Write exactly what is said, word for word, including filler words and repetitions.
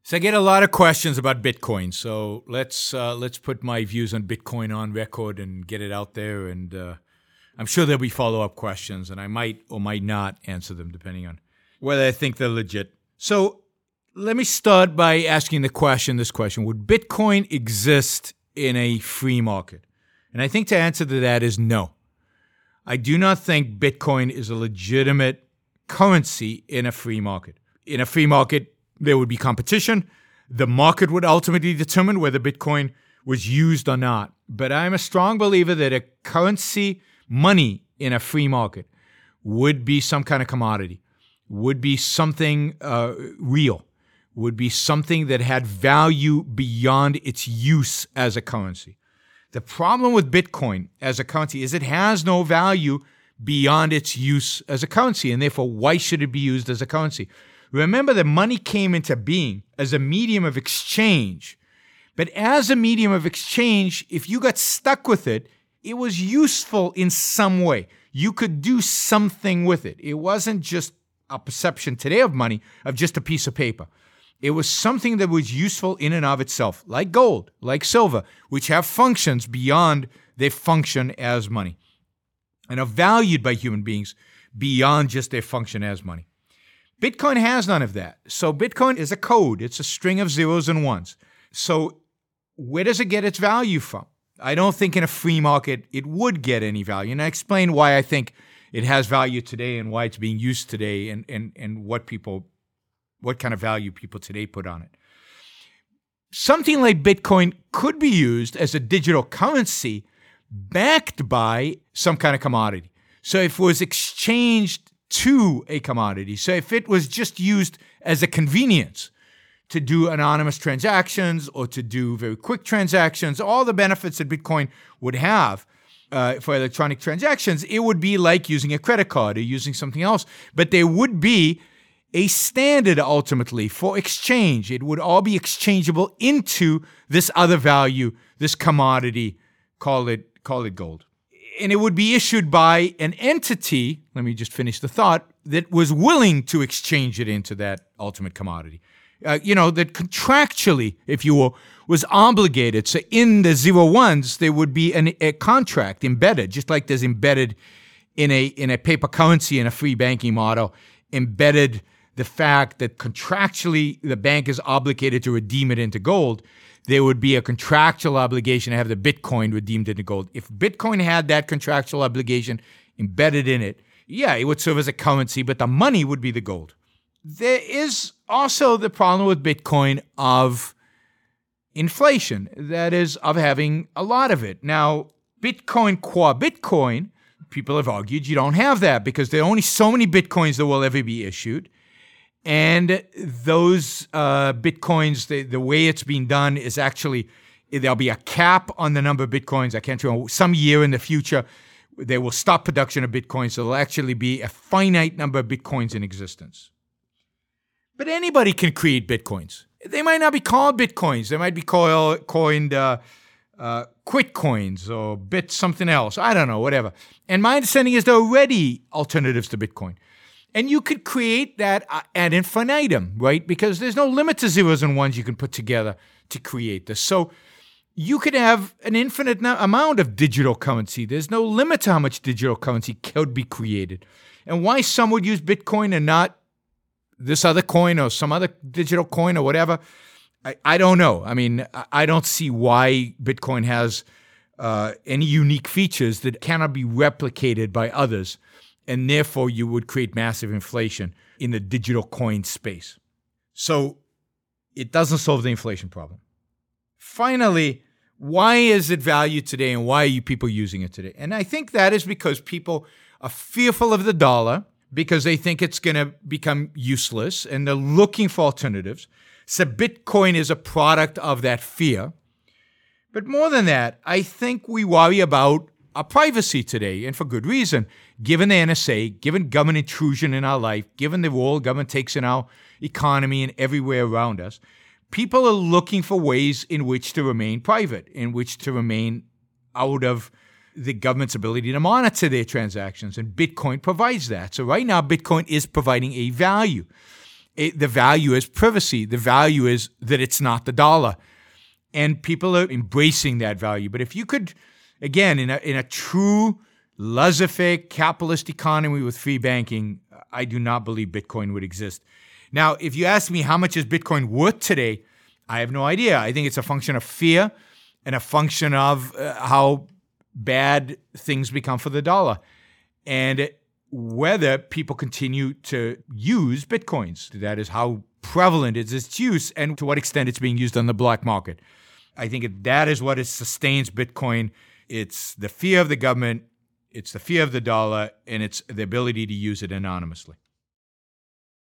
So I get a lot of questions about Bitcoin. So let's uh, let's put my views on Bitcoin on record and get it out there. And uh, I'm sure there'll be follow-up questions, and I might or might not answer them depending on whether I think they're legit. So let me start by asking the question, this question: would Bitcoin exist in a free market? And I think the answer to that is no. I do not think Bitcoin is a legitimate currency in a free market. In a free market, there would be competition. The market would ultimately determine whether Bitcoin was used or not. But I'm a strong believer that a currency, money in a free market, would be some kind of commodity, would be something uh, real, would be something that had value beyond its use as a currency. The problem with Bitcoin as a currency is it has no value beyond its use as a currency, and therefore, why should it be used as a currency? Remember that money came into being as a medium of exchange. But as a medium of exchange, if you got stuck with it, it was useful in some way. You could do something with it. It wasn't just a perception today of money, of just a piece of paper. It was something that was useful in and of itself, like gold, like silver, which have functions beyond their function as money and are valued by human beings beyond just their function as money. Bitcoin has none of that. So Bitcoin is a code. It's a string of zeros and ones. So where does it get its value from? I don't think in a free market it would get any value. And I explain why I think it has value today and why it's being used today and, and, and what people, what kind of value people today put on it. Something like Bitcoin could be used as a digital currency backed by some kind of commodity. So if it was exchanged to a commodity. So if it was just used as a convenience to do anonymous transactions or to do very quick transactions, all the benefits that Bitcoin would have uh, for electronic transactions, it would be like using a credit card or using something else. But there would be a standard ultimately for exchange. It would all be exchangeable into this other value, this commodity, call it, call it gold. And it would be issued by an entity, let me just finish the thought, that was willing to exchange it into that ultimate commodity. Uh, you know, that contractually, if you will, was obligated. So in the zero ones, there would be an, a contract embedded, just like there's embedded in a in a paper currency in a free banking model, embedded the fact that contractually the bank is obligated to redeem it into gold. There would be a contractual obligation to have the Bitcoin redeemed into gold. If Bitcoin had that contractual obligation embedded in it, yeah, it would serve as a currency, but the money would be the gold. There is also the problem with Bitcoin of inflation, that is, of having a lot of it. Now, Bitcoin qua Bitcoin, people have argued you don't have that because there are only so many Bitcoins that will ever be issued. And those uh, Bitcoins, the, the way it's being done is actually, there'll be a cap on the number of Bitcoins. I can't remember, some year in the future, they will stop production of Bitcoins. So there'll actually be a finite number of Bitcoins in existence. But anybody can create Bitcoins. They might not be called Bitcoins. They might be called, coined uh, uh, Quitcoins or Bit something else. I don't know, whatever. And my understanding is there are already alternatives to Bitcoin. And you could create that ad infinitum, right? Because there's no limit to zeros and ones you can put together to create this. So you could have an infinite no- amount of digital currency. There's no limit to how much digital currency could be created. And why some would use Bitcoin and not this other coin or some other digital coin or whatever, I, I don't know. I mean, I don't see why Bitcoin has uh, any unique features that cannot be replicated by others. And therefore, you would create massive inflation in the digital coin space. So it doesn't solve the inflation problem. Finally, why is it valued today and why are you people using it today? And I think that is because people are fearful of the dollar because they think it's going to become useless and they're looking for alternatives. So Bitcoin is a product of that fear. But more than that, I think we worry about our privacy today, and for good reason. Given the N S A, given government intrusion in our life, given the role government takes in our economy and everywhere around us, people are looking for ways in which to remain private, in which to remain out of the government's ability to monitor their transactions, and Bitcoin provides that. So right now, Bitcoin is providing a value. It, the value is privacy. The value is that it's not the dollar. And people are embracing that value. But if you could, again, in a, in a true laissez-faire capitalist economy with free banking, I do not believe Bitcoin would exist. Now, if you ask me how much is Bitcoin worth today, I have no idea. I think it's a function of fear and a function of uh, how bad things become for the dollar. And whether people continue to use Bitcoins. That is, how prevalent is its use and to what extent it's being used on the black market. I think that is what sustains Bitcoin. It's the fear of the government, it's the fear of the dollar, and it's the ability to use it anonymously.